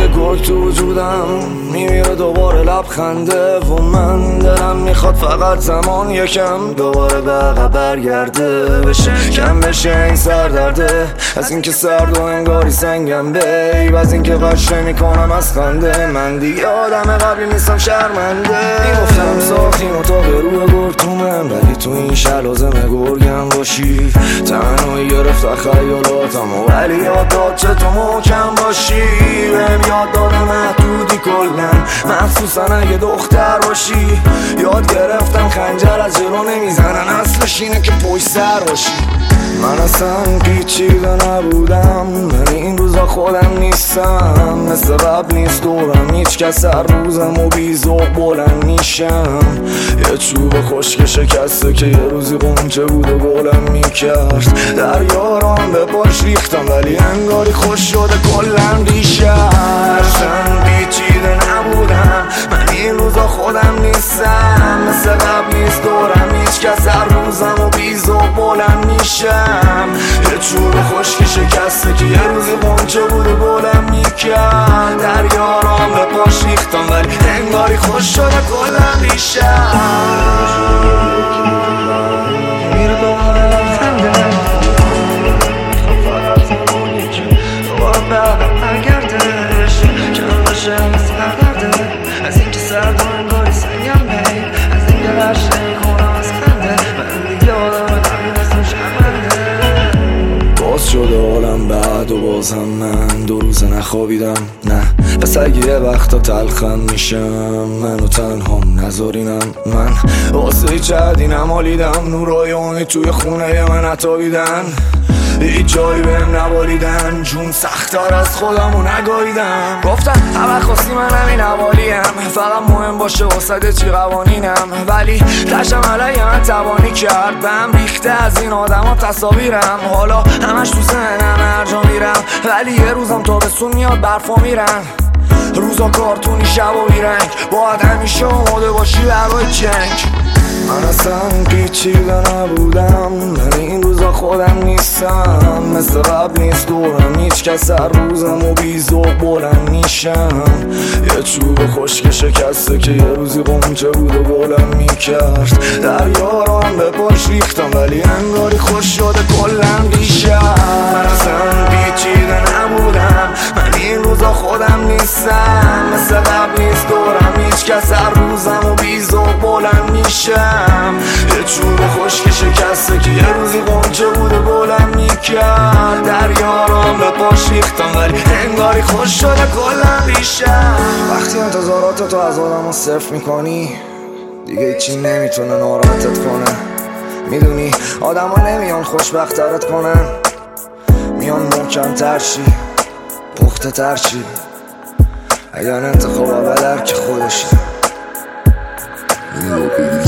یه گل تو وجودم میمیره دوباره لبخنده و من دلم میخواد فقط زمان یکم دوباره به عقب برگرده بشه کم بشه این سردرده از اینکه سرد و انگاری سنگم بیب از اینکه قشه میکنم از خنده من دیگه آدم قبلی نیستم شرمنده میگفتم ساختیم اتاق روی گرتومم ولی تو این شهر لازمه گرگم باشی تنهایی گرفت خیالاتم ولی یاد داد چه تو محکم باشی بهم یاد داده محدودی کلن مخصوصا اگه دختر باشی یاد گرفتم خنجر از جلو نمیزنن اصلش اینه که پشت سر باشی من اصلا پیچیده نبودم من این روزا خودم نیستم مثل قبل نیست دورم هیچ کس هر روزم و بیزوق بلند میشم یه چوب خشک شکسته که یه روزی قنچه بود و گلم میکرد در یاران به پاش ریختم ولی انگاری خوش شده کلم ریشه اصلا پیچیده نبودم من این روزا خودم نیستم مثل قبل نیست دورم هیچ کس هر روزم و بیزوق بلند میشم یه چوب خشک شکسته که یه روزی قنچه بود و گلم میکرد در یاران به پاش ریختم ولی انگاری خوش شده کلم ریشه میره دوباره لبخنده فقط زمان یکی دوباره به عقب برگردش کم بشه این سردرده از اینکه سرد و انگاری سنگم بیب از اینکه قشه میکنم از خنده من دیگه آدم قبلی نیستم شرمنده باز شده حالم بعد و بازم من 2 روز نخوابیدم نه پس اگه یه وقتا تلخم میشم منو تنهام نذارینم من واسه چردی نمالیدم نورای امید توی خونه من نتابیدن هیچ جایی بهم نبالیدن جون سخت‌تر از خودمو نگاهیدم گفتن همه خواستی من همین حوالیم فقط مهم باشه واسه چی قوانینم ولی تشم علیه من توانی کرد بهم ریخته از این آدم ها تصاویرم حالا همش تو ذهنم هر جا میرم ولی یه روزم تابستون میاد برفا میرن روزا کارتونی شب و بیرنگ باید همیشه آماده باشی برای جنگ من اصلا پیچیده نبودم من این روزا خودم نیستم مثل قبل نیست دورم هیچ کس هر روزم و بیزوق بلند میشم یه چوب خشک شکسته که یه روزی قنچه بود و گلم میکرد در یاران به پاش ریختم ولی انگاری خوش شده کلم ریشه من اصلا پیچیده نبودم من این روزا خودم نیستم مثل قبل نیست دورم هیچ کس هر روزم و بیزوق بلند میشم یه چوب خشک شکسته که یه روزی قنچه بود و گلم میکرد در یاران به پاش ریختم ولی انگاری خوش شده کلم ریشم وقتی انتظارات تو از آدم صرف میکنی دیگه هیچی نمیتونه ناراحتت کنه میدونی آدم ها نمیان خوشبخترت کنن میان محکم تر شی پخته تر شی اگر انتخاب اول که خودشه